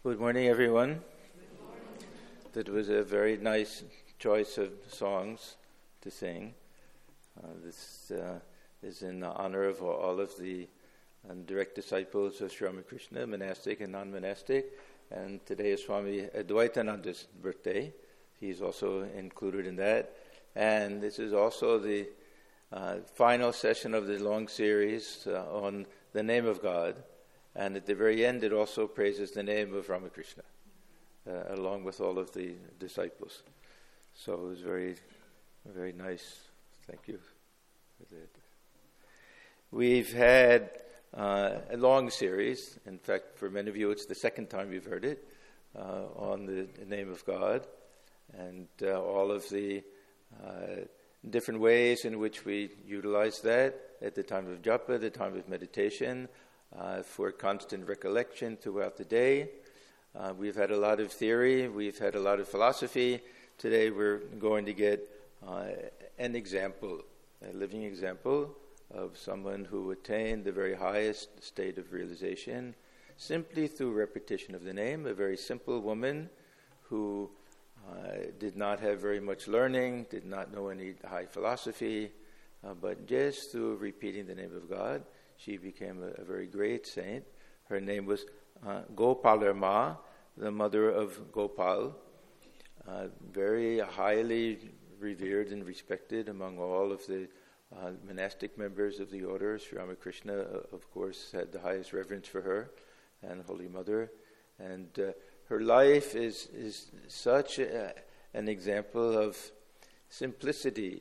Good morning, everyone. That was a very nice choice of songs to sing. This is in honor of all of the direct disciples of Sri Ramakrishna, monastic and non-monastic. And today is Swami Advaitananda's birthday. He's also included in that. And this is also the final session of the long series on the name of God. And at the very end, it also praises the name of Ramakrishna, along with all of the disciples. So it was very, very nice. Thank you for that. We've had a long series. In fact, for many of you, it's the second time you've heard it, on the name of God, and all of the different ways in which we utilize that at the time of japa, the time of meditation, for constant recollection throughout the day. We've had a lot of theory, we've had a lot of philosophy. Today we're going to get an example, a living example of someone who attained the very highest state of realization simply through repetition of the name, a very simple woman who did not have very much learning, did not know any high philosophy, but just through repeating the name of God, she became a very great saint. Her name was Gopalarma, the mother of Gopal, very highly revered and respected among all of the monastic members of the order. Sri Ramakrishna, of course, had the highest reverence for her and Holy Mother. And her life is such an example of simplicity.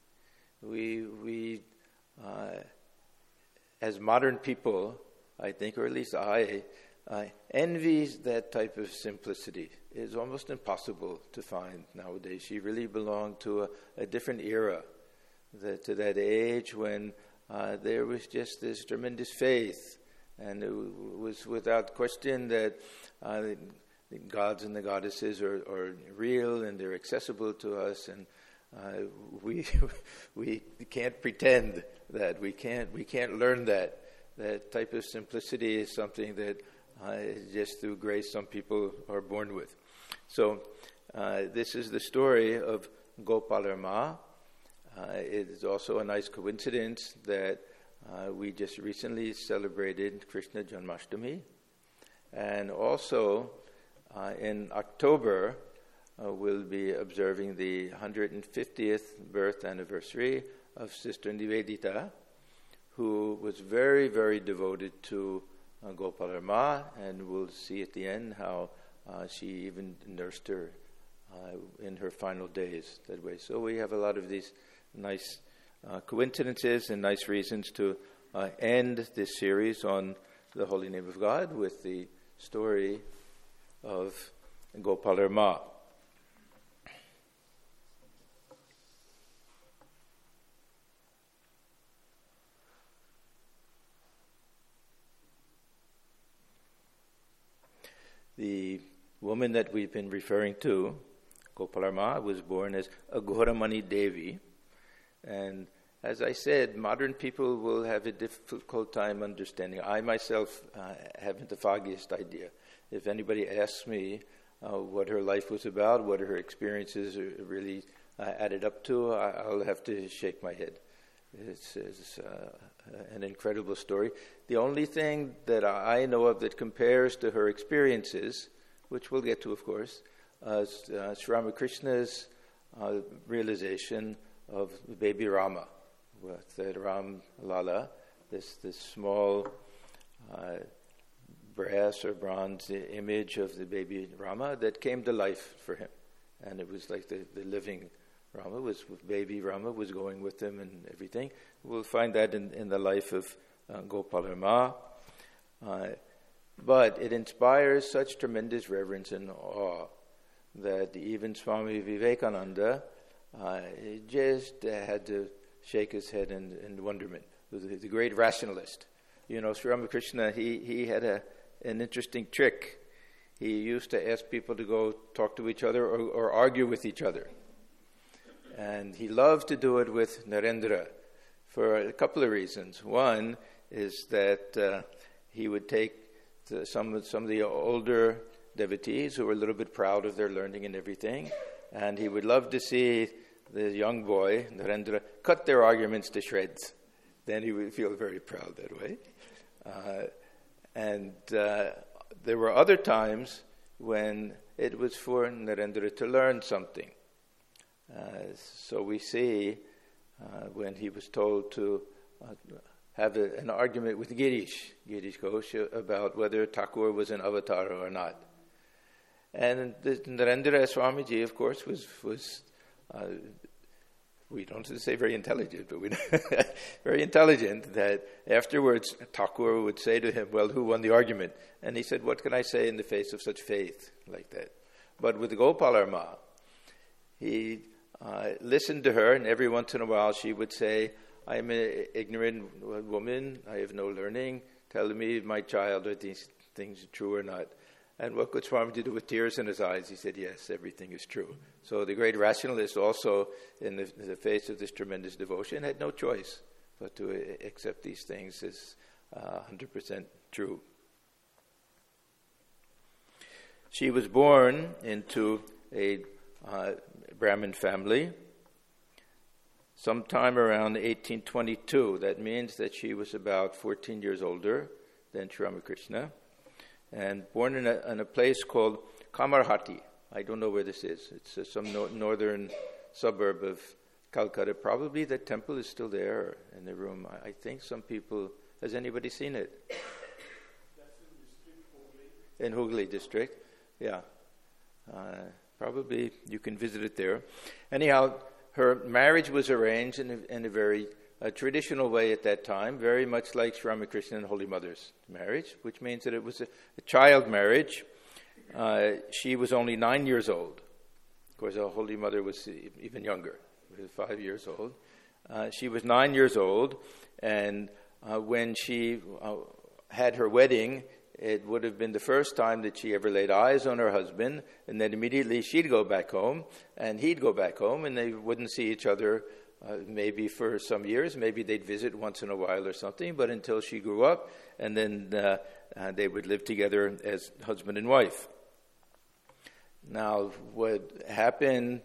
We as modern people, I think, or at least I envy that type of simplicity. It's almost impossible to find nowadays. She really belonged to a different era, to that age when there was just this tremendous faith, and it was without question that the gods and the goddesses are real and they're accessible to us, and we can't pretend that we can't learn that. That type of simplicity is something that just through grace some people are born with. So this is the story of Gopalarma. It is also a nice coincidence that we just recently celebrated Krishna Janmashtami, and also in October we'll be observing the 150th birth anniversary of Sister Nivedita, who was very, very devoted to Gopalarma, and we'll see at the end how she even nursed her in her final days that way. So we have a lot of these nice coincidences and nice reasons to end this series on the holy name of God with the story of Gopalarma. The woman that we've been referring to, Gopalarma, was born as Aghoramani Devi. And as I said, modern people will have a difficult time understanding. I myself haven't the foggiest idea. If anybody asks me what her life was about, what her experiences really added up to, I'll have to shake my head. It's an incredible story. The only thing that I know of that compares to her experiences, which we'll get to, of course, is Sri Ramakrishna's realization of baby Rama, with the Ram Lala, this small brass or bronze image of the baby Rama that came to life for him. And it was like the living Rama was with baby Rama was going with him and everything. We'll find that in the life of Gopalarma. But it inspires such tremendous reverence and awe that even Swami Vivekananda just had to shake his head in wonderment. The great rationalist. You know, Sri Ramakrishna, he had an interesting trick. He used to ask people to go talk to each other or argue with each other. And he loved to do it with Narendra for a couple of reasons. One is that he would take some of the older devotees who were a little bit proud of their learning and everything, and he would love to see the young boy, Narendra, cut their arguments to shreds. Then he would feel very proud that way. And there were other times when it was for Narendra to learn something. So we see when he was told to have an argument with Girish Ghosh, about whether Thakur was an avatar or not. And Narendra Swamiji, of course, was we don't say very intelligent, but very intelligent, that afterwards Thakur would say to him, well, who won the argument? And he said, what can I say in the face of such faith like that? But with Gopalarma, he listened to her, and every once in a while she would say, I am an ignorant woman, I have no learning, tell me, my child, are these things true or not? And what could Swamiji do with tears in his eyes? He said, yes, everything is true. So the great rationalist also, in the face of this tremendous devotion, had no choice but to accept these things as 100% true. She was born into a Brahmin family sometime around 1822. That means that she was about 14 years older than Sri Ramakrishna, and born in a place called Kamarhati. I don't know where this is. It's some northern suburb of Calcutta. Probably the temple is still there in the room. I think some people... Has anybody seen it? That's in Hooghly. In Hooghly district, yeah. Probably you can visit it there. Anyhow, her marriage was arranged in a very traditional way at that time, very much like Sri Ramakrishna and Holy Mother's marriage, which means that it was a child marriage. She was only 9 years old. Of course, the Holy Mother was even younger. She was 5 years old. She was 9 years old, and when she had her wedding, it would have been the first time that she ever laid eyes on her husband, and then immediately she'd go back home, and he'd go back home, and they wouldn't see each other maybe for some years. Maybe they'd visit once in a while or something, but until she grew up, and then they would live together as husband and wife. Now, what happened,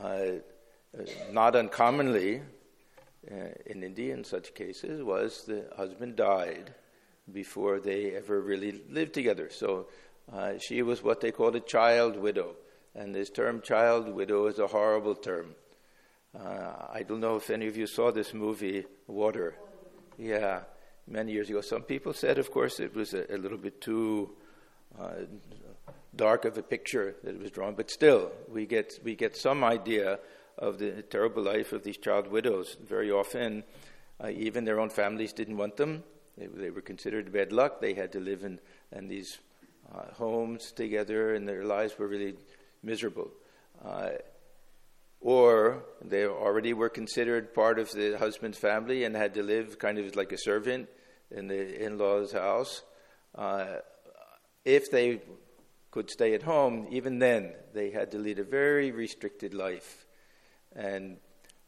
not uncommonly in India in such cases, was the husband died before they ever really lived together. So she was what they called a child widow. And this term child widow is a horrible term. I don't know if any of you saw this movie, Water. Yeah, many years ago. Some people said, of course, it was a little bit too dark of a picture that it was drawn. But still, we get some idea of the terrible life of these child widows. Very often, even their own families didn't want them. They were considered bad luck. They had to live in these homes together, and their lives were really miserable. Or they already were considered part of the husband's family and had to live kind of like a servant in the in-laws' house. If they could stay at home, even then, they had to lead a very restricted life. And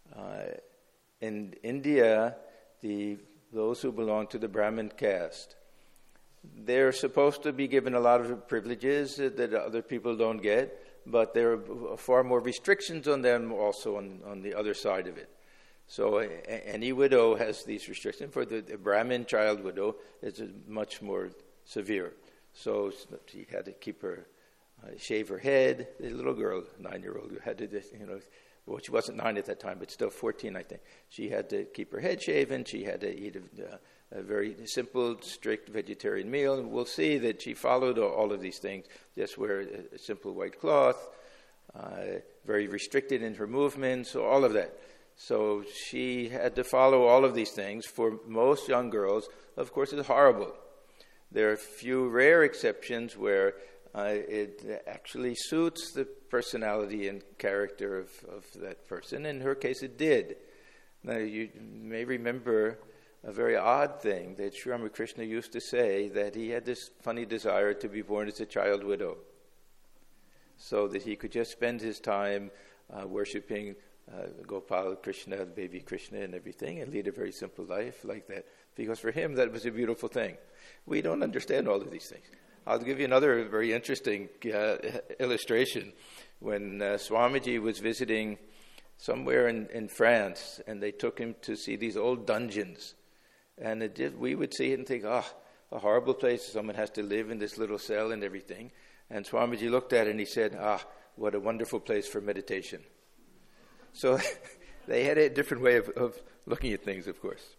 in India, those who belong to the Brahmin caste, they're supposed to be given a lot of privileges that other people don't get, but there are far more restrictions on them also on the other side of it. So any widow has these restrictions. For the Brahmin child widow, it's much more severe. So she had to keep her, shave her head. The little girl, 9-year-old, who had to, well, she wasn't 9 at that time, but still 14, I think. She had to keep her head shaven. She had to eat a very simple, strict vegetarian meal. And we'll see that she followed all of these things. Just wear a simple white cloth, very restricted in her movements, all of that. So she had to follow all of these things. For most young girls, of course, it's horrible. There are a few rare exceptions where it actually suits the personality and character of that person. In her case, it did. Now, you may remember a very odd thing that Sri Ramakrishna used to say, that he had this funny desire to be born as a child widow, so that he could just spend his time worshipping Gopal Krishna, baby Krishna and everything, and lead a very simple life like that. Because for him, that was a beautiful thing. We don't understand all of these things. I'll give you another very interesting illustration. When Swamiji was visiting somewhere in France, and they took him to see these old dungeons, and we would see it and think, a horrible place. Someone has to live in this little cell and everything. And Swamiji looked at it and he said, what a wonderful place for meditation. So they had a different way of looking at things, of course.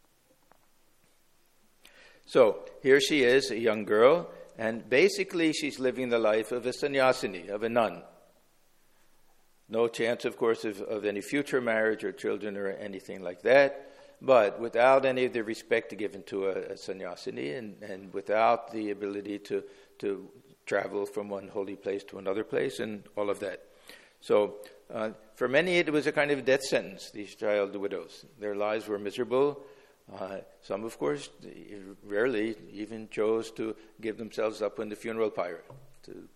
So here she is, a young girl, and basically she's living the life of a sannyasini, of a nun. No chance, of course, of any future marriage or children or anything like that, but without any of the respect given to a sannyasini and without the ability to travel from one holy place to another place and all of that. So for many it was a kind of death sentence, these child widows. Their lives were miserable. Some, of course, rarely even chose to give themselves up in the funeral pyre to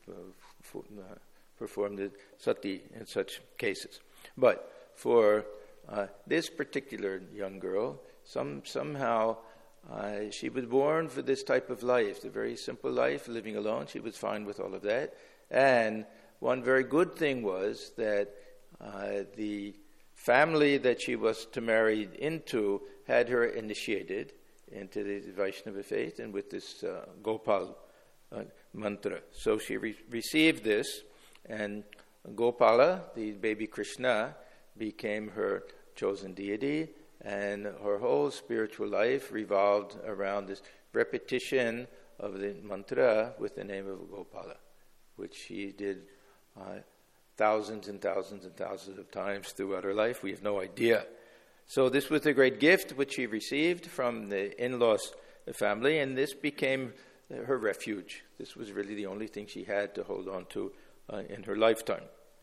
perform the sati in such cases. But for this particular young girl, somehow she was born for this type of life, the very simple life, living alone. She was fine with all of that. And one very good thing was that the family that she was to marry into had her initiated into the Vaishnava faith and with this Gopal mantra. So she received this, and Gopala, the baby Krishna, became her chosen deity, and her whole spiritual life revolved around this repetition of the mantra with the name of Gopala, which she did thousands and thousands and thousands of times throughout her life. We have no idea. So this was a great gift which she received from the in-laws family, and this became her refuge. This was really the only thing she had to hold on to in her lifetime.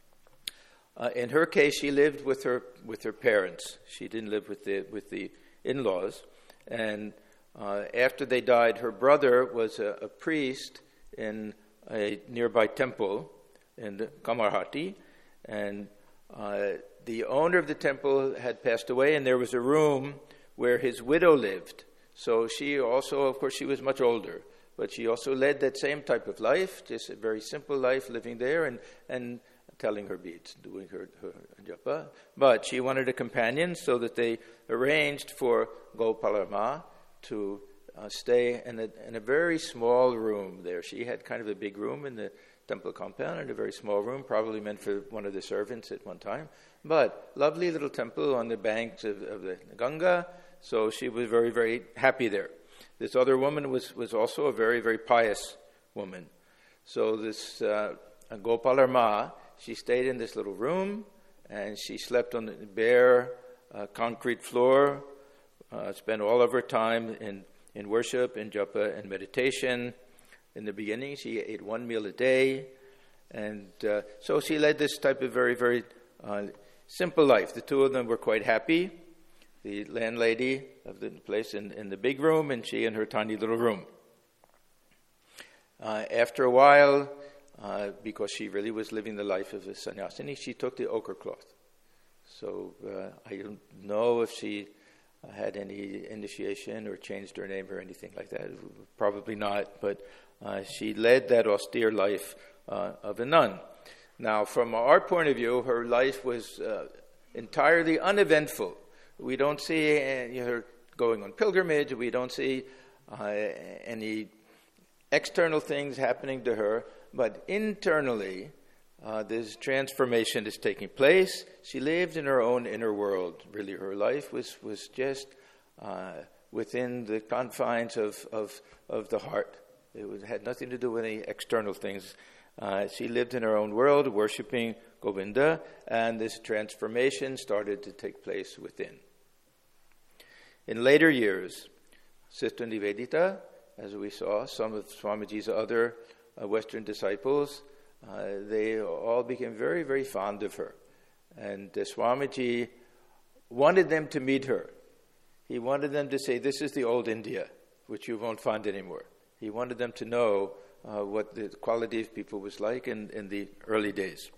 In her case, she lived with her parents. She didn't live with the in-laws. And after they died, her brother was a priest in a nearby temple in Kamarhati, and the owner of the temple had passed away, and there was a room where his widow lived. So she also, of course, she was much older, but she also led that same type of life, just a very simple life, living there and telling her beads, doing her japa. But she wanted a companion, so that they arranged for Gopalarma to stay in a very small room there. She had kind of a big room in the temple compound and a very small room, probably meant for one of the servants at one time. But lovely little temple on the banks of the Ganga, so she was very, very happy there. This other woman was also a very, very pious woman. So this Gopalarma, she stayed in this little room, and she slept on the bare concrete floor, spent all of her time in worship, in japa, and meditation. In the beginning, she ate one meal a day, and so she led this type of very, very simple life. The two of them were quite happy, the landlady of the place in the big room, and she in her tiny little room. After a while, because she really was living the life of a sannyasini, she took the ochre cloth. So I don't know if she had any initiation or changed her name or anything like that. Probably not, but she led that austere life of a nun. Now, from our point of view, her life was entirely uneventful. We don't see her going on pilgrimage. We don't see any external things happening to her. But internally, this transformation is taking place. She lived in her own inner world. Really, her life was just within the confines of the heart. It had nothing to do with any external things. She lived in her own world, worshipping Govinda, and this transformation started to take place within. In later years, Sister Nivedita, as we saw, some of Swamiji's other Western disciples, they all became very, very fond of her. And Swamiji wanted them to meet her. He wanted them to say, this is the old India, which you won't find anymore. He wanted them to know what the quality of people was like in the early days.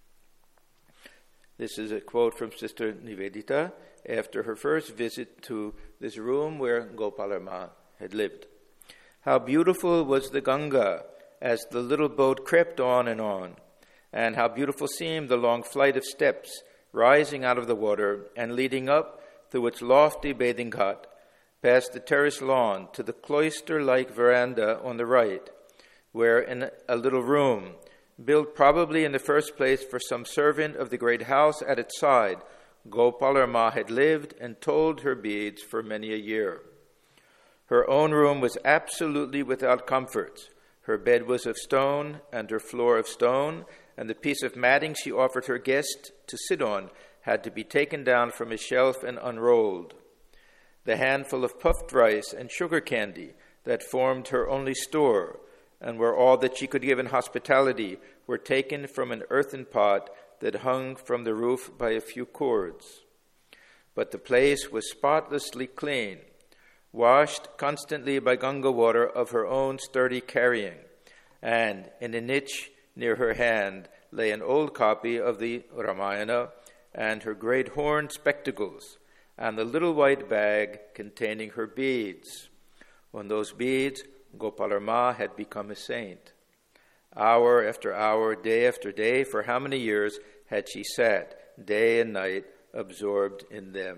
This is a quote from Sister Nivedita after her first visit to this room where Gopalarma had lived. How beautiful was the Ganga as the little boat crept on, and how beautiful seemed the long flight of steps rising out of the water and leading up through its lofty bathing cot, past the terrace lawn to the cloister-like veranda on the right, where in a little room, built probably in the first place for some servant of the great house at its side, Gopalar Ma had lived and told her beads for many a year. Her own room was absolutely without comforts. Her bed was of stone and her floor of stone, and the piece of matting she offered her guest to sit on had to be taken down from a shelf and unrolled. The handful of puffed rice and sugar candy that formed her only store and were all that she could give in hospitality were taken from an earthen pot that hung from the roof by a few cords. But the place was spotlessly clean, washed constantly by Ganga water of her own sturdy carrying, and in a niche near her hand lay an old copy of the Ramayana and her great horn spectacles, and the little white bag containing her beads. On those beads, Gopalar Ma had become a saint. Hour after hour, day after day, for how many years had she sat, day and night, absorbed in them?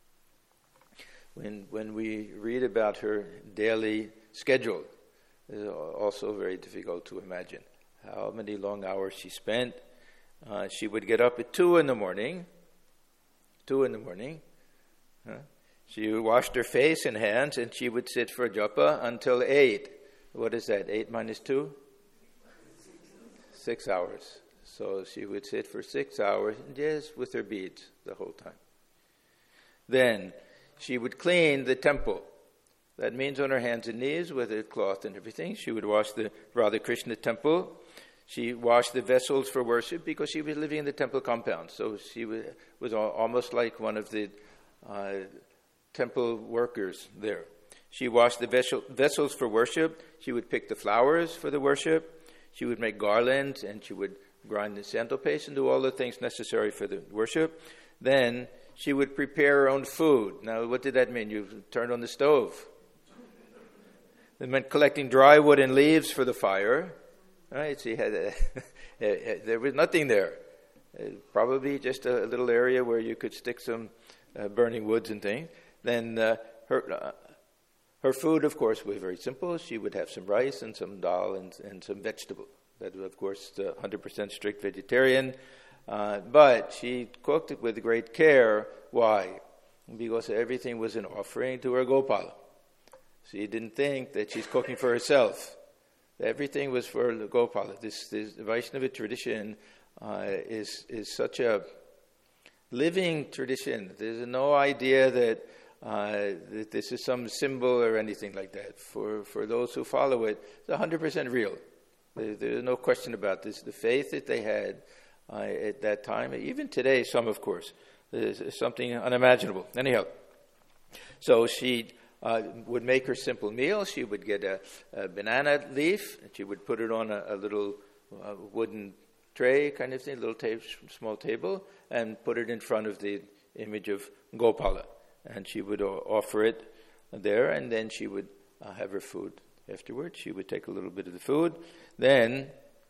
When we read about her daily schedule, it's also very difficult to imagine how many long hours she spent. She would get up at 2 in the morning. She washed her face and hands, and she would sit for japa until 8. What is that, 8 minus 2? 6 hours. So she would sit for 6 hours, just with her beads the whole time. Then she would clean the temple. That means on her hands and knees with a cloth and everything. She would wash the Radha Krishna temple. She washed the vessels for worship because she was living in the temple compound. So she was almost like one of the temple workers there. She washed the vessels for worship. She would pick the flowers for the worship. She would make garlands, and she would grind the santal paste and do all the things necessary for the worship. Then she would prepare her own food. Now, what did that mean? You turned on the stove. It meant collecting dry wood and leaves for the fire. Right? She had there was nothing there. Probably just a little area where you could stick some burning woods and things. Then her food, of course, was very simple. She would have some rice and some dal and some vegetable. That was, of course, 100% strict vegetarian. But she cooked it with great care. Why? Because everything was an offering to her Gopala. She didn't think that she's cooking for herself. Everything was for Gopala. This Vaishnava tradition is such a living tradition. There's no idea that this is some symbol or anything like that. For those who follow it, it's 100% real. There's no question about this. The faith that they had at that time, even today, some, of course, is something unimaginable. Anyhow, so she would make her simple meal. She would get a banana leaf, and she would put it on a little wooden tray kind of thing, small table, and put it in front of the image of Gopala. And she would offer it there, and then she would have her food afterwards. She would take a little bit of the food. Then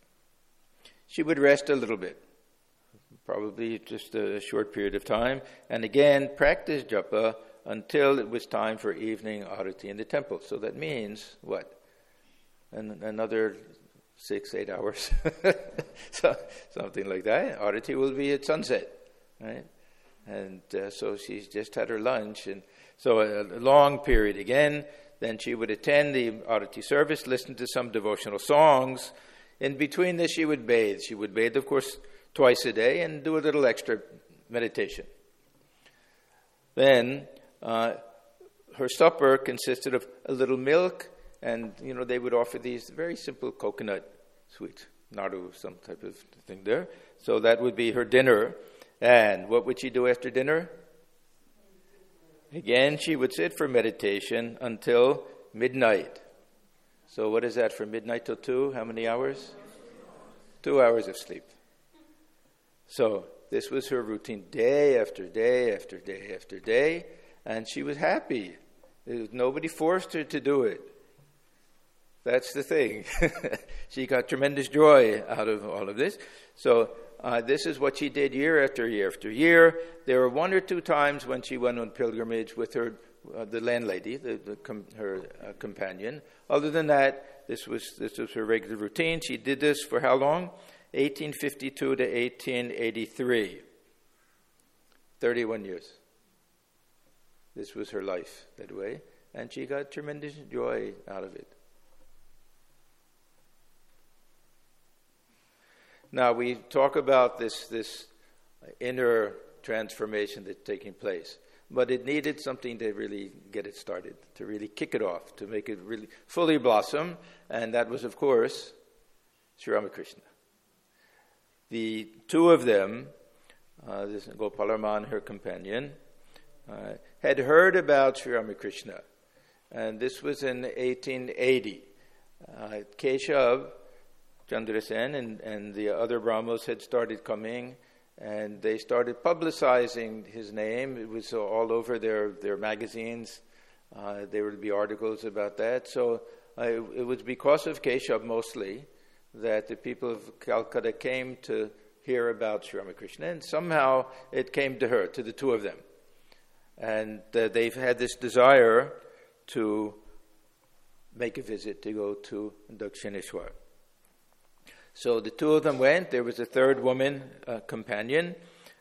she would rest a little bit, probably just a short period of time, and again practice japa until it was time for evening arati in the temple. So that means what? Another 6-8 hours, so something like that. Arati will be at sunset, right? And so she's just had her lunch, and so a long period again. Then she would attend the arati service, listen to some devotional songs. In between this, she would bathe. She would bathe, of course, twice a day and do a little extra meditation. Then her supper consisted of a little milk, and they would offer these very simple coconut sweets, naru, some type of thing there. So that would be her dinner. And what would she do after dinner? Again, she would sit for meditation until midnight. So what is that, from midnight till 2? How many hours? 2 hours of sleep. So this was her routine day after day after day after day, and she was happy. Nobody forced her to do it. That's the thing. She got tremendous joy out of all of this. So this is what she did year after year after year. There were one or two times when she went on pilgrimage with her, the landlady, her companion. Other than that, this was her regular routine. She did this for how long? 1852 to 1883. 31 years. This was her life that way. And she got tremendous joy out of it. Now, we talk about this inner transformation that's taking place. But it needed something to really get it started, to really kick it off, to make it really fully blossom. And that was, of course, Sri Ramakrishna. The two of them, this Gopalarma and her companion, had heard about Sri Ramakrishna. And this was in 1880. Keshav Chandrasen and the other Brahmos had started coming, and they started publicizing his name. It was all over their magazines. There would be articles about that. So it was because of Keshav mostly that the people of Calcutta came to hear about Sri Ramakrishna, and somehow it came to her, to the two of them. And they've had this desire to make a visit, to go to Dakshineshwar. So the two of them went. There was a third woman, companion.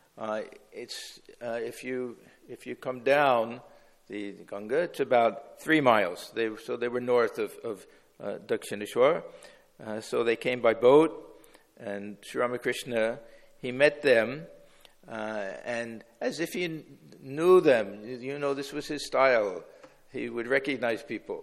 If you come down the Ganga, it's about 3 miles. They were north of Dakshineshwar. So they came by boat, and Sri Ramakrishna, he met them, and as if he knew them, this was his style. He would recognize people.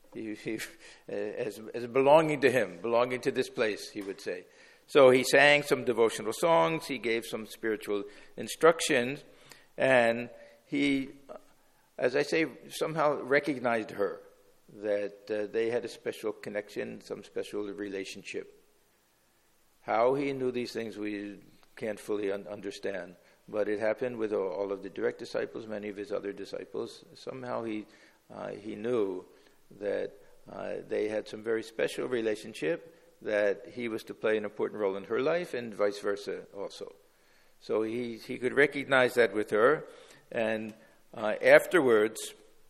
As belonging to him, belonging to this place, he would say. So he sang some devotional songs, he gave some spiritual instructions, and he, as I say, somehow recognized her, that they had a special connection, some special relationship. How he knew these things, we can't fully understand, but it happened with all of the direct disciples, many of his other disciples. Somehow he knew that they had some very special relationship, that he was to play an important role in her life, and vice versa also. So he could recognize that with her, and afterwards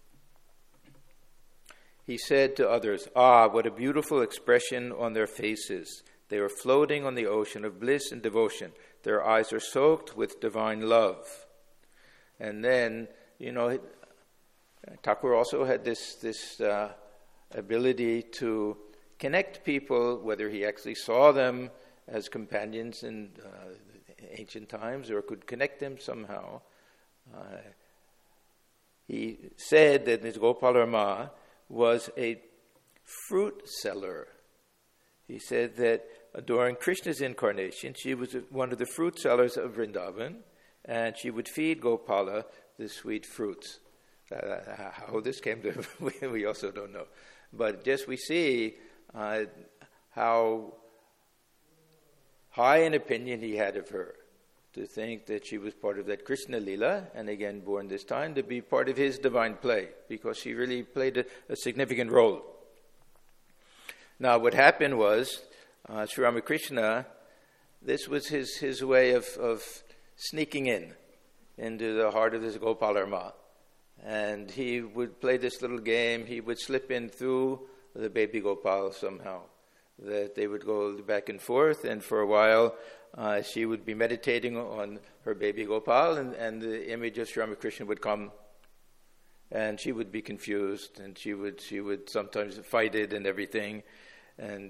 he said to others, what a beautiful expression on their faces. They are floating on the ocean of bliss and devotion. Their eyes are soaked with divine love. And then, Thakur also had this ability to connect people, whether he actually saw them as companions in ancient times or could connect them somehow. He said that this Gopalarma was a fruit seller. He said that during Krishna's incarnation, she was one of the fruit sellers of Vrindavan, and she would feed Gopala the sweet fruits. How this came to, we also don't know. But just we see how high an opinion he had of her, to think that she was part of that Krishna Lila, and again born this time, to be part of his divine play, because she really played a significant role. Now what happened was, Sri Ramakrishna, this was his way of sneaking into the heart of this Gopalarma. And he would play this little game. He would slip in through the baby Gopal somehow. That they would go back and forth, and for a while she would be meditating on her baby Gopal, and the image of Sri Ramakrishna would come, and she would be confused, and she would sometimes fight it and everything, and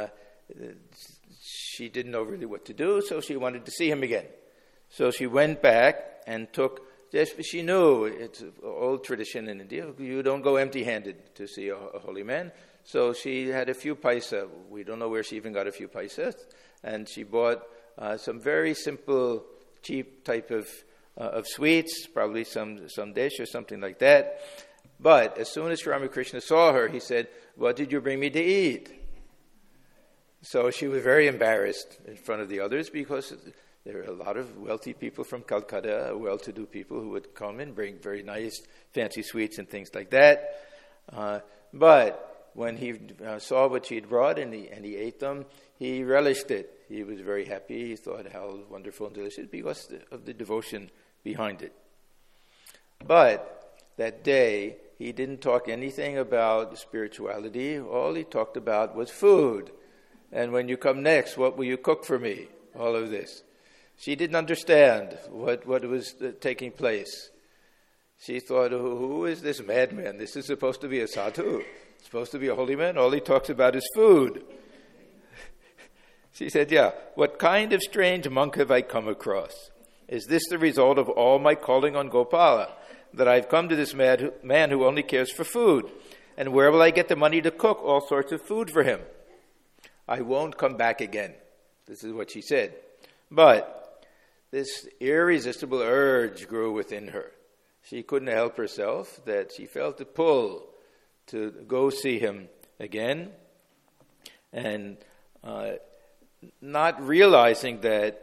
she didn't know really what to do, so she wanted to see him again. So she went back and took. She knew, it's an old tradition in India, you don't go empty-handed to see a holy man. So she had a few paisa. We don't know where she even got a few paisas. And she bought some very simple, cheap type of sweets, probably some dish or something like that. But as soon as Sri Ramakrishna saw her, he said, "What did you bring me to eat?" So she was very embarrassed in front of the others, because there are a lot of wealthy people from Calcutta, well-to-do people who would come and bring very nice, fancy sweets and things like that. But when he saw what she had brought and he ate them, he relished it. He was very happy. He thought how wonderful and delicious because of the devotion behind it. But that day, he didn't talk anything about spirituality. All he talked about was food. And when you come next, what will you cook for me? All of this. She didn't understand what was taking place. She thought, who is this madman? This is supposed to be a sadhu. It's supposed to be a holy man. All he talks about is food. She said, yeah, what kind of strange monk have I come across? Is this the result of all my calling on Gopala, that I've come to this man who only cares for food? And where will I get the money to cook all sorts of food for him? I won't come back again. This is what she said. But this irresistible urge grew within her. She couldn't help herself, that she felt the pull to go see him again. And not realizing that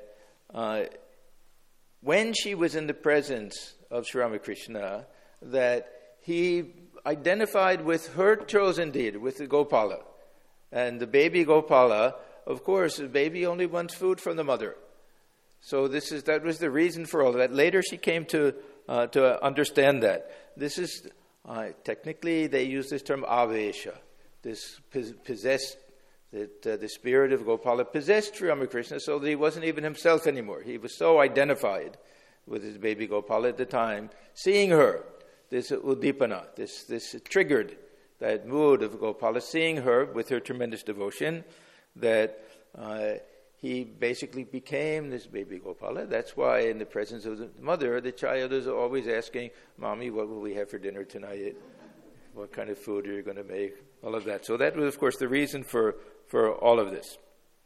when she was in the presence of Sri Ramakrishna, that he identified with her chosen deity, with the Gopala. And the baby Gopala, of course, the baby only wants food from the mother. So that was the reason for all of that. Later she came to understand that. This is, technically they use this term avesha, this possessed, that the spirit of Gopala possessed Sri Ramakrishna so that he wasn't even himself anymore. He was so identified with his baby Gopala at the time. Seeing her, this udipana, this triggered that mood of Gopala, seeing her with her tremendous devotion, that he basically became this baby Gopala. That's why in the presence of the mother, the child is always asking, Mommy, what will we have for dinner tonight? What kind of food are you going to make? All of that. So that was, of course, the reason for all of this.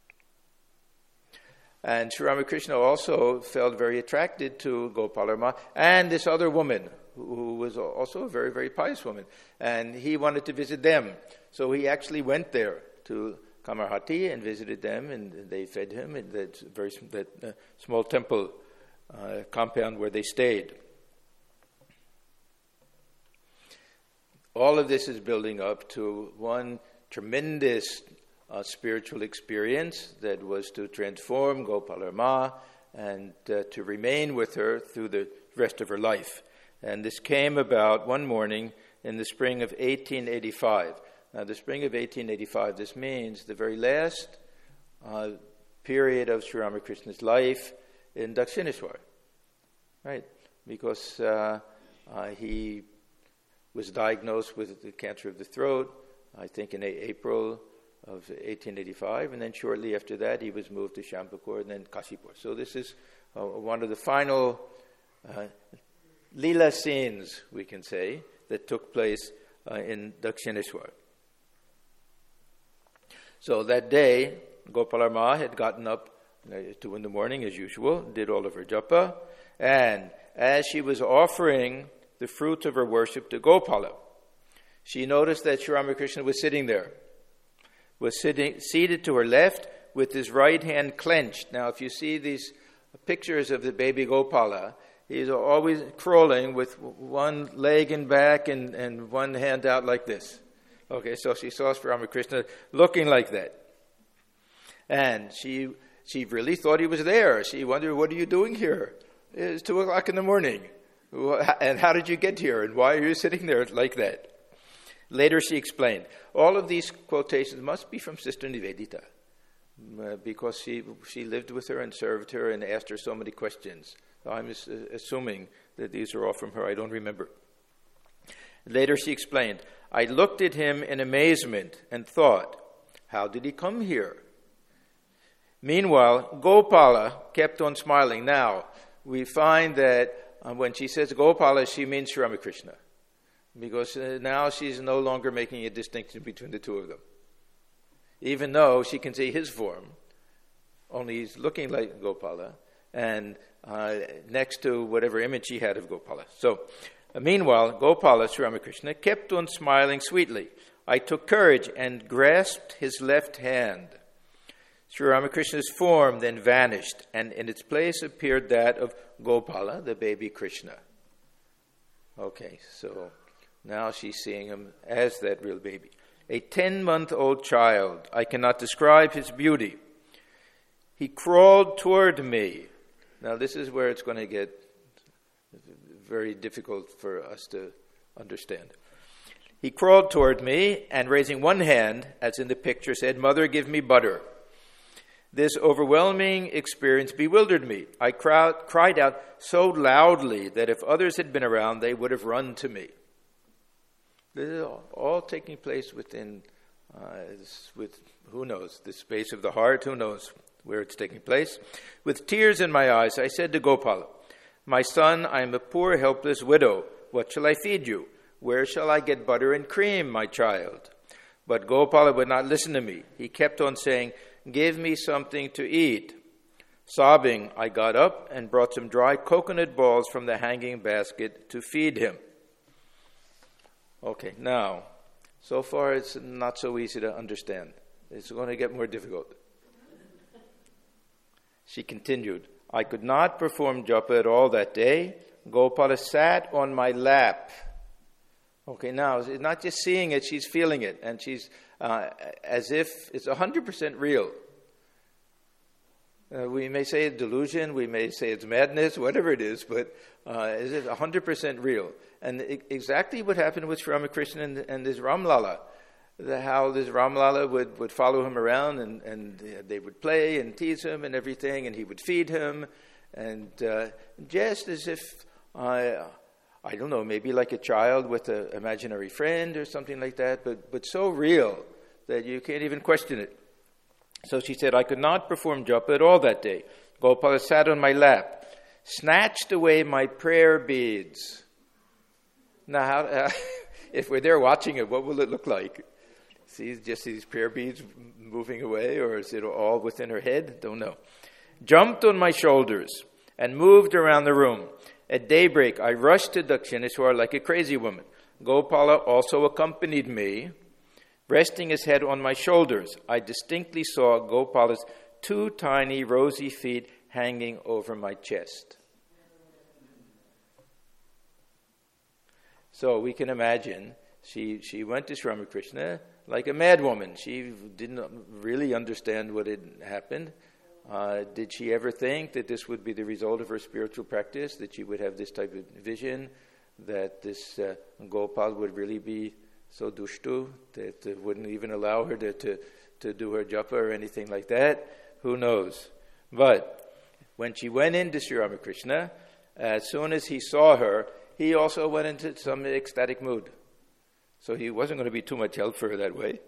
And Sri Ramakrishna also felt very attracted to Gopalarma and this other woman, who was also a very, very pious woman. And he wanted to visit them. So he actually went there to Kamarhati and visited them, and they fed him in that small temple compound where they stayed. All of this is building up to one tremendous spiritual experience that was to transform Gopalarma and to remain with her through the rest of her life. And this came about one morning in the spring of 1885. Now, the spring of 1885, this means the very last period of Sri Ramakrishna's life in Dakshineshwar, right? Because he was diagnosed with the cancer of the throat, I think in April of 1885, and then shortly after that he was moved to Shambhapur and then Kashipur. So this is one of the final Leela scenes, we can say, that took place in Dakshineshwar. So that day, Gopalarma had gotten up 2 in the morning as usual, did all of her japa, and as she was offering the fruits of her worship to Gopala, she noticed that Sri Ramakrishna was sitting there, seated to her left with his right hand clenched. Now, if you see these pictures of the baby Gopala, he's always crawling with one leg in back and one hand out like this. Okay, so she saw Sri Ramakrishna looking like that. And she really thought he was there. She wondered, what are you doing here? It's 2 o'clock in the morning. And how did you get here? And why are you sitting there like that? Later she explained, all of these quotations must be from Sister Nivedita, because she lived with her and served her and asked her so many questions. So I'm assuming that these are all from her. I don't remember. Later she explained, I looked at him in amazement and thought, how did he come here? Meanwhile, Gopala kept on smiling. Now, we find that when she says Gopala, she means Sri Ramakrishna, because now she's no longer making a distinction between the two of them. Even though she can see his form, only he's looking like Gopala, and next to whatever image she had of Gopala. So, meanwhile, Gopala, Sri Ramakrishna, kept on smiling sweetly. I took courage and grasped his left hand. Sri Ramakrishna's form then vanished, and in its place appeared that of Gopala, the baby Krishna. Okay, so now she's seeing him as that real baby. a 10-month-old child. I cannot describe his beauty. He crawled toward me. Now this is where it's going to get very difficult for us to understand. He crawled toward me and raising one hand, as in the picture, said, "Mother, give me butter." This overwhelming experience bewildered me. I cried out so loudly that if others had been around, they would have run to me. This is all taking place within, with who knows, the space of the heart, who knows where it's taking place. With tears in my eyes, I said to Gopala, "My son, I am a poor, helpless widow. What shall I feed you? Where shall I get butter and cream, my child?" But Gopala would not listen to me. He kept on saying, "Give me something to eat." Sobbing, I got up and brought some dry coconut balls from the hanging basket to feed him. Okay, now, so far it's not so easy to understand. It's going to get more difficult. She continued, "I could not perform japa at all that day. Gopala sat on my lap." Okay, now, it's not just seeing it, she's feeling it. And she's as if it's 100% real. We may say it's delusion, we may say it's madness, whatever it is, but it is 100% real. And exactly what happened with Sri Ramakrishna and this Ramlala. How this Ramlala would follow him around and they would play and tease him and everything, and he would feed him. And just as if, I don't know, maybe like a child with an imaginary friend or something like that, but so real that you can't even question it. So she said, "I could not perform japa at all that day. Gopala sat on my lap, snatched away my prayer beads." Now, if we're there watching it, what will it look like? See just these prayer beads moving away, or is it all within her head? Don't know. Jumped on my shoulders and moved around the room. At daybreak, I rushed to Dakshineshwar like a crazy woman. Gopala also accompanied me, resting his head on my shoulders. I distinctly saw Gopala's 2 tiny rosy feet hanging over my chest. So we can imagine she went to Sri Ramakrishna like a mad woman. She didn't really understand what had happened. Did she ever think that this would be the result of her spiritual practice, that she would have this type of vision, that this Gopal would really be so dushtu that it wouldn't even allow her to do her japa or anything like that? Who knows? But when she went into Sri Ramakrishna, as soon as he saw her, he also went into some ecstatic mood. So he wasn't going to be too much help for her that way.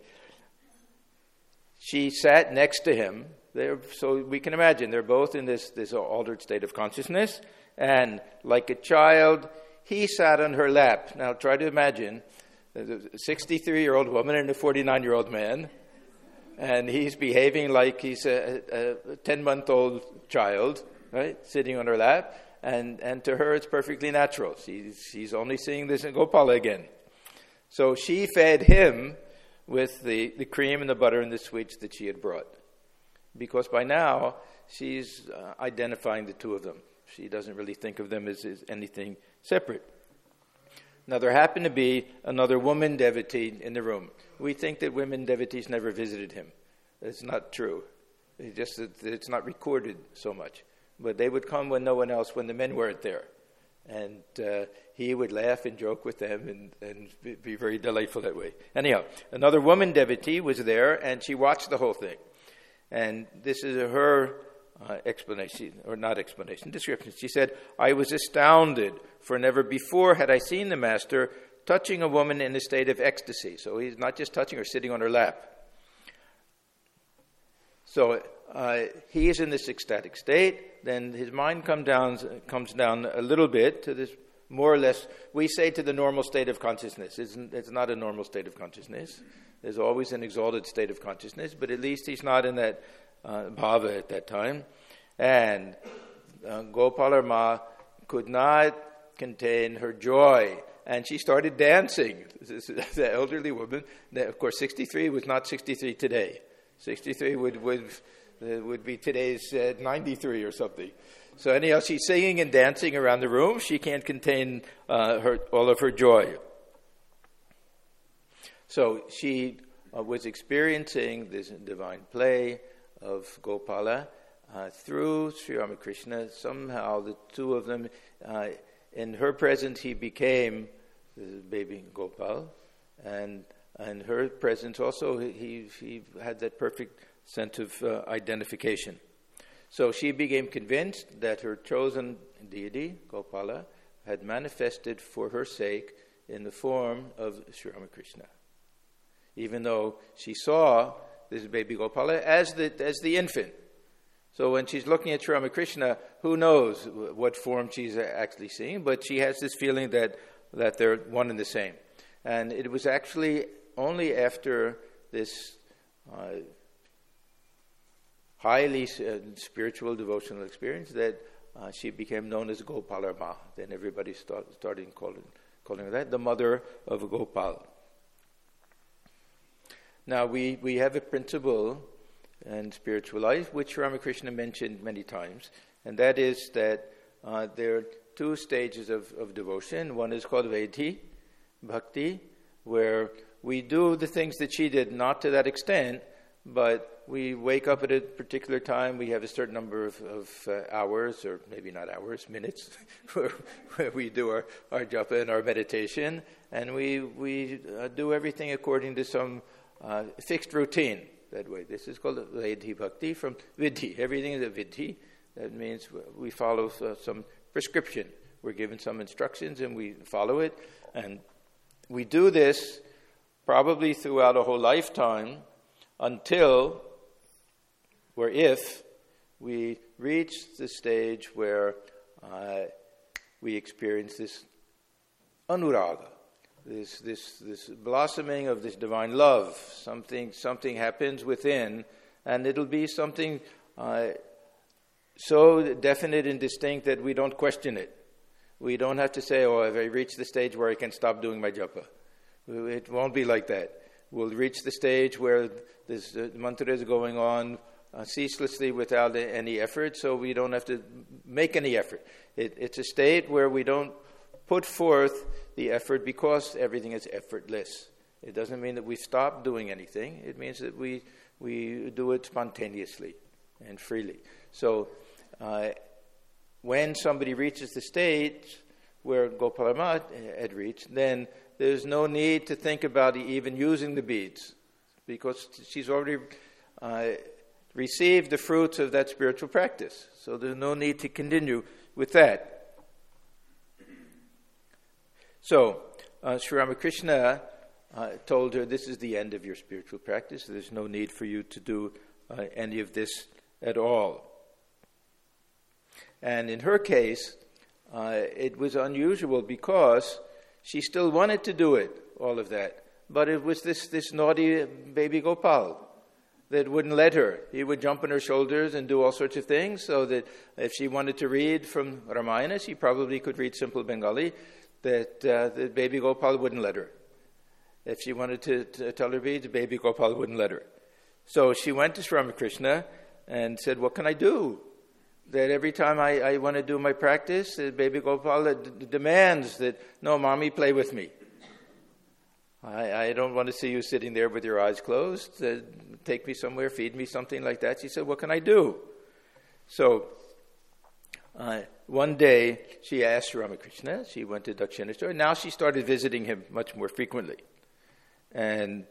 She sat next to him. So we can imagine they're both in this altered state of consciousness. And like a child, he sat on her lap. Now try to imagine a 63-year-old woman and a 49-year-old man. And he's behaving like he's a 10-month-old child, right, sitting on her lap. And to her, it's perfectly natural. She's only seeing this in Gopala again. So she fed him with the cream and the butter and the sweets that she had brought. Because by now, she's identifying the two of them. She doesn't really think of them as anything separate. Now, there happened to be another woman devotee in the room. We think that women devotees never visited him. It's not true. It's not recorded so much. But they would come when no one else, when the men weren't there. And he would laugh and joke with them and be very delightful that way. Anyhow, another woman devotee was there, and she watched the whole thing. And this is her explanation, or not explanation, description. She said, "I was astounded, for never before had I seen the master touching a woman in a state of ecstasy." So he's not just touching her, sitting on her lap. So he is in this ecstatic state. Then his mind comes down a little bit to this, more or less, we say to the normal state of consciousness. It's not a normal state of consciousness. There's always an exalted state of consciousness, but at least he's not in that bhava at that time. And Gopala Ma could not contain her joy, and she started dancing. The elderly woman, of course, 63 was not 63 today. 63 would be today's 93 or something. So anyhow, she's singing and dancing around the room. She can't contain all of her joy. So she was experiencing this divine play of Gopala through Sri Ramakrishna. Somehow the two of them, in her presence, he became the baby Gopal, and in her presence also, he had that perfect sense of identification. So she became convinced that her chosen deity, Gopala, had manifested for her sake in the form of Sri Ramakrishna, even though she saw this baby Gopala as the infant. So when she's looking at Sri Ramakrishna, who knows what form she's actually seeing, but she has this feeling that they're one and the same. And it was actually only after this highly spiritual devotional experience that she became known as Gopala Ma. Then everybody started calling her that, the mother of Gopal. Now we have a principle in spiritual life which Ramakrishna mentioned many times, and that is that there are two stages of devotion. One is called Vedhi Bhakti, where we do the things that she did, not to that extent, but we wake up at a particular time, we have a certain number of hours, or maybe not hours, minutes, where we do our japa and our meditation, and we do everything according to some fixed routine that way. This is called Vedhi Bhakti from Vidhi. Everything is a Vidhi. That means we follow some prescription. We're given some instructions and we follow it. And we do this probably throughout a whole lifetime until, or if, we reach the stage where we experience this anuraga, this blossoming of this divine love. Something happens within, and it'll be something so definite and distinct that we don't question it. We don't have to say, have I reached the stage where I can stop doing my japa? It won't be like that. We'll reach the stage where this mantra is going on ceaselessly without any effort, so we don't have to make any effort. It's a state where we don't put forth the effort because everything is effortless. It doesn't mean that we stop doing anything. It means that we do it spontaneously and freely. So when somebody reaches the stage where Gopala Ma had reached, then there's no need to think about even using the beads, because she's already received the fruits of that spiritual practice. So there's no need to continue with that. So Sri Ramakrishna told her, this is the end of your spiritual practice. There's no need for you to do any of this at all. And in her case, it was unusual because she still wanted to do it, all of that. But it was this naughty baby Gopal that wouldn't let her. He would jump on her shoulders and do all sorts of things, so that if she wanted to read from Ramayana, she probably could read simple Bengali, that the baby Gopal wouldn't let her. If she wanted to tell her beads, baby Gopal wouldn't let her. So she went to Sri Ramakrishna and said, what can I do? That every time I want to do my practice, baby Gopal demands that, no, mommy, play with me. I don't want to see you sitting there with your eyes closed. Take me somewhere, feed me, something like that. She said, what can I do? So one day she asked Ramakrishna, she went to Dakshineshwar. Now she started visiting him much more frequently. And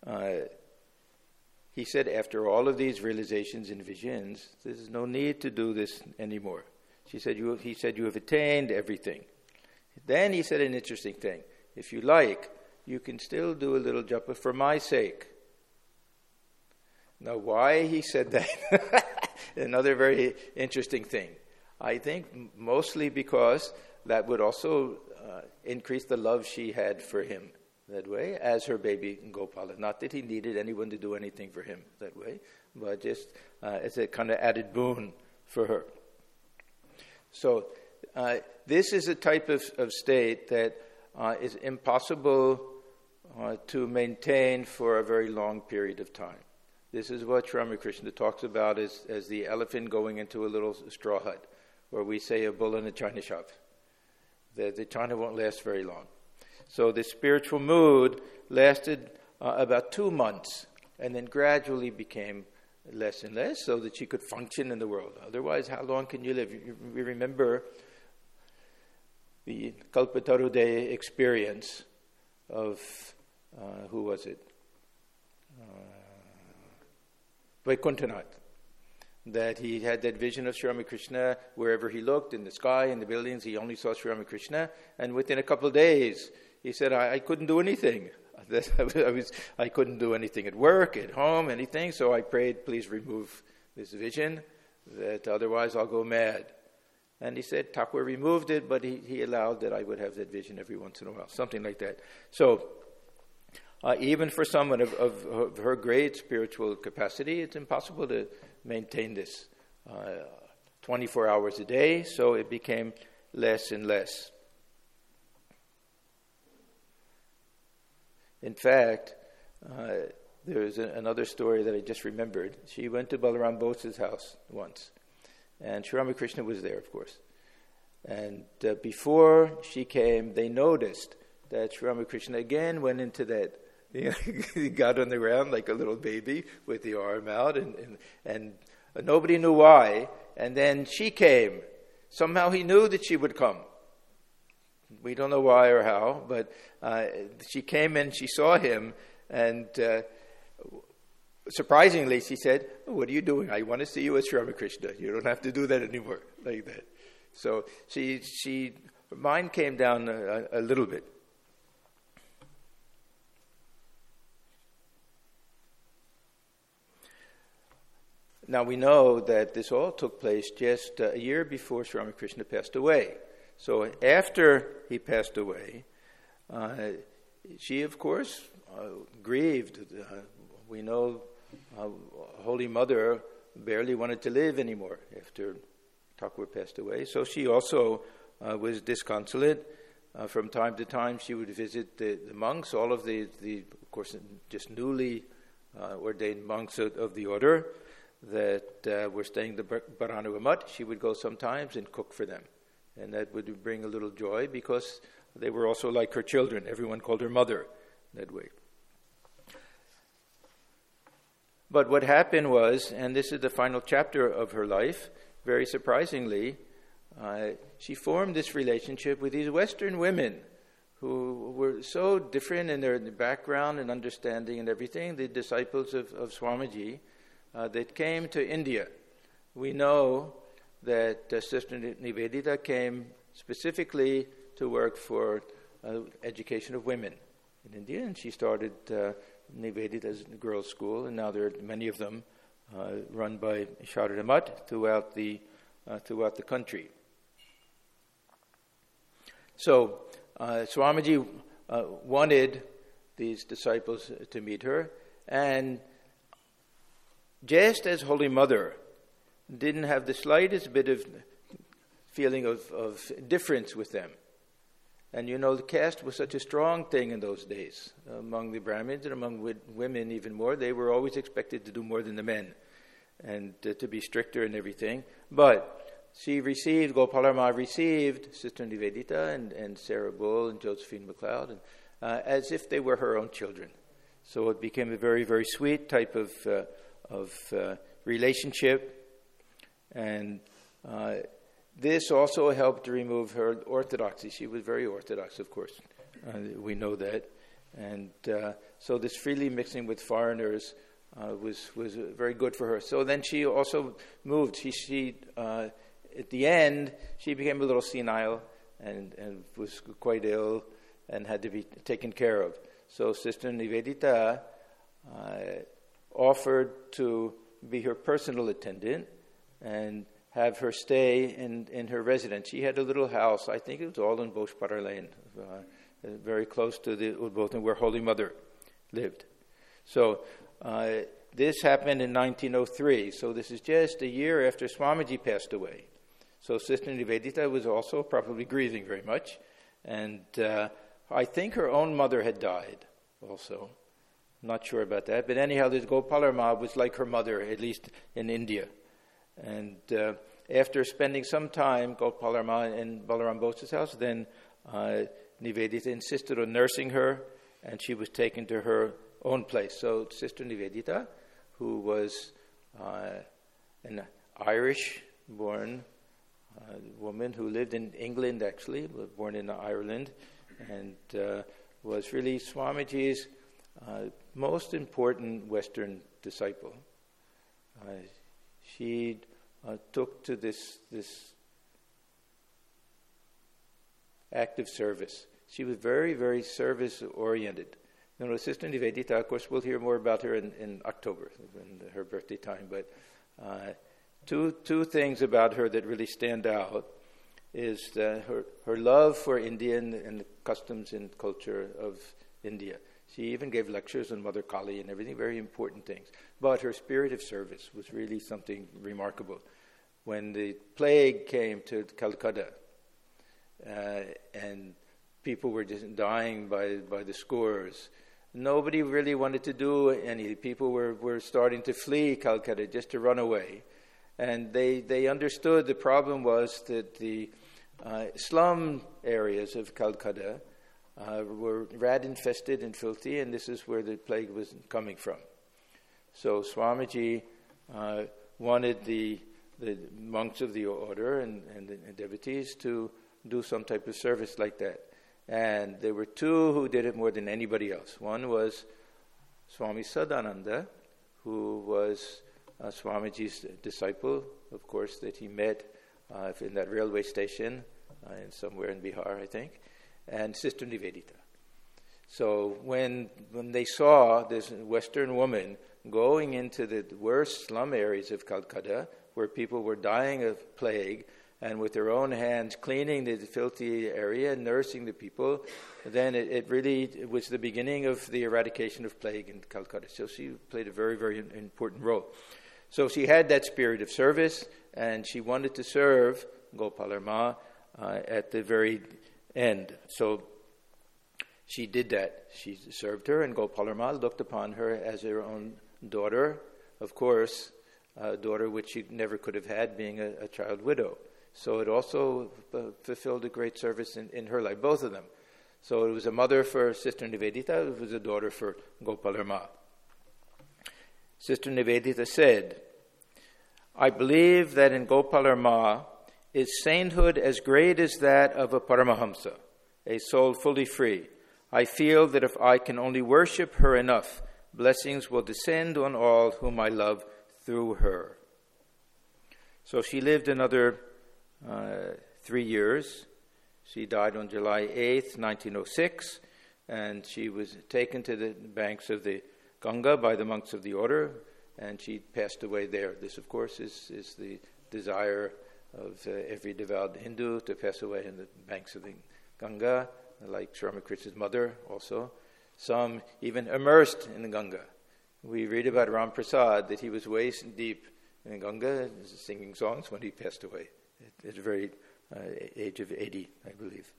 he said, after all of these realizations and visions, there's no need to do this anymore. He said, you have attained everything. Then he said an interesting thing. If you like, you can still do a little japa for my sake. Now, why he said that? Another very interesting thing. I think mostly because that would also increase the love she had for him that way, as her baby Gopala. Not that he needed anyone to do anything for him that way, but just as a kind of added boon for her. So this is a type of state that is impossible to maintain for a very long period of time. This is what Ramakrishna talks about as the elephant going into a little straw hut, where we say a bull in a china shop. The china won't last very long. So the spiritual mood lasted about 2 months, and then gradually became less and less so that she could function in the world. Otherwise, how long can you live? We remember the Kalpatarude experience of, who was it? Vaikuntanath. That he had that vision of Sri Ramakrishna wherever he looked, in the sky, in the buildings, he only saw Sri Ramakrishna. And within a couple of days, he said, I couldn't do anything. I couldn't do anything at work, at home, anything. So I prayed, please remove this vision, that otherwise I'll go mad. And he said, Thakur removed it, but he allowed that I would have that vision every once in a while, something like that. So even for someone of her great spiritual capacity, it's impossible to maintain this 24 hours a day, so it became less and less. In fact, there's another story that I just remembered. She went to Balaram Bose's house once, and Sri Ramakrishna was there, of course. And before she came, they noticed that Sri Ramakrishna again went into that. He got on the ground like a little baby with the arm out, and nobody knew why. And then she came. Somehow he knew that she would come. We don't know why or how, but she came and she saw him, and surprisingly she said, what are you doing? I want to see you as Sri Ramakrishna. You don't have to do that anymore, like that. So her mind came down a little bit. Now we know that this all took place just a year before Sri Ramakrishna passed away. So after he passed away, she, of course, grieved. We know Holy Mother barely wanted to live anymore after Thakur passed away. So she also was disconsolate. From time to time, she would visit the monks, all of the of course, just newly ordained monks of the order that were staying the Bharanuga Mutt. She would go sometimes and cook for them. And that would bring a little joy because they were also like her children. Everyone called her mother that way. But what happened was, and this is the final chapter of her life, very surprisingly, she formed this relationship with these Western women who were so different in their background and understanding and everything, the disciples of Swamiji, that came to India. We know that Sister Nivedita came specifically to work for education of women in India, and she started Nivedita's girls' school, and now there are many of them run by Sharada Mutt throughout the country. So Swamiji wanted these disciples to meet her, and just as Holy Mother didn't have the slightest bit of feeling of difference with them. And the caste was such a strong thing in those days. Among the Brahmins and among women even more, they were always expected to do more than the men and to be stricter and everything. But Gopalarma received Sister Nivedita and Sarah Bull and Josephine MacLeod as if they were her own children. So it became a very, very sweet type of relationship. And this also helped to remove her orthodoxy. She was very orthodox, of course. We know that. And so this freely mixing with foreigners was very good for her. So then she also moved. She at the end, she became a little senile and was quite ill and had to be taken care of. So Sister Nivedita offered to be her personal attendant and have her stay in her residence. She had a little house, I think it was all in Boshpara Lane, very close to the Udbodhan where Holy Mother lived. So this happened in 1903, so this is just a year after Swamiji passed away. So Sister Nivedita was also probably grieving very much, and I think her own mother had died also. Not sure about that, but anyhow, this Gopalarma was like her mother, at least in India. And after spending some time, Gopalarma in Balaram Bose's house, then Nivedita insisted on nursing her, and she was taken to her own place. So Sister Nivedita, who was an Irish-born woman who lived in England, actually, was born in Ireland, and was really Swamiji's most important Western disciple. She took to this active service. She was very, very service-oriented. Sister Nivedita, of course, we'll hear more about her in October, in her birthday time, but two things about her that really stand out is her love for India and the customs and culture of India. She even gave lectures on Mother Kali and everything, very important things. But her spirit of service was really something remarkable. When the plague came to Calcutta, and people were just dying by the scores, nobody really wanted to do any. People were starting to flee Calcutta, just to run away. And they understood the problem was that the slum areas of Calcutta were rat-infested and filthy, and this is where the plague was coming from. So Swamiji wanted the monks of the order and the devotees to do some type of service like that. And there were two who did it more than anybody else. One was Swami Sadananda, who was Swamiji's disciple, of course, that he met in that railway station somewhere in Bihar, I think, and Sister Nivedita. So when they saw this Western woman going into the worst slum areas of Calcutta, where people were dying of plague, and with their own hands cleaning the filthy area and nursing the people, then it really was the beginning of the eradication of plague in Calcutta. So she played a very, very important role. So she had that spirit of service, and she wanted to serve Gopalar Ma at the very end. So she did that. She served her, and Gopalar Ma looked upon her as her own daughter, of course, a daughter which she never could have had, being a child widow. So it also fulfilled a great service in her life, both of them. So it was a mother for Sister Nivedita, it was a daughter for Gopalar Ma. Sister Nivedita said, "I believe that in Gopalar Ma is sainthood as great as that of a Paramahamsa, a soul fully free. I feel that if I can only worship her enough, blessings will descend on all whom I love through her." So she lived another 3 years. She died on July 8th, 1906, and she was taken to the banks of the Ganga by the monks of the order, and she passed away there. This, of course, is the desire of every devout Hindu to pass away in the banks of the Ganga, like Sri Ramakrishna's mother also. Some even immersed in the Ganga. We read about Ram Prasad that he was waist deep in the Ganga, singing songs when he passed away at the very age of 80, I believe.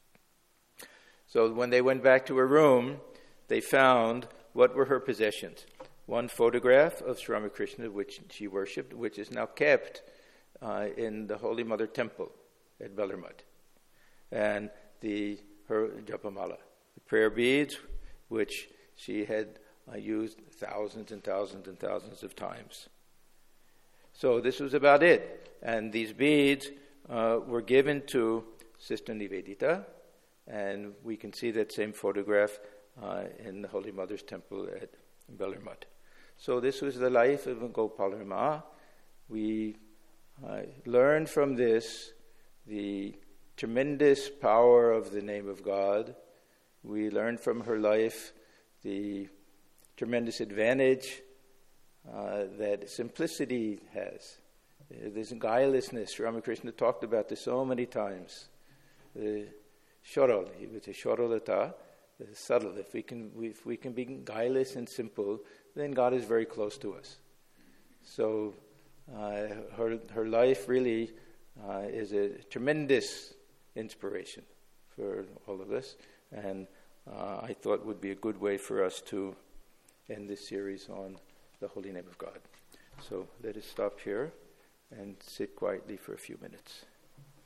So when they went back to her room, they found what were her possessions. One photograph of Sri Ramakrishna, which she worshipped, which is now kept in the Holy Mother Temple at Bellarmine, and her Japamala, the prayer beads, which she had used thousands and thousands and thousands of times. So this was about it. And these beads were given to Sister Nivedita, and we can see that same photograph in the Holy Mother's Temple at Bellarmine. So this was the life of Gopalar Ma. We learned from this the tremendous power of the name of God. We learned from her life the tremendous advantage that simplicity has. There's guilelessness. Ramakrishna talked about this so many times. Shoral, with the shoralata, subtle. If we can be guileless and simple, then God is very close to us. So her life really is a tremendous inspiration for all of us, and I thought would be a good way for us to end this series on the holy name of God. So let us stop here and sit quietly for a few minutes.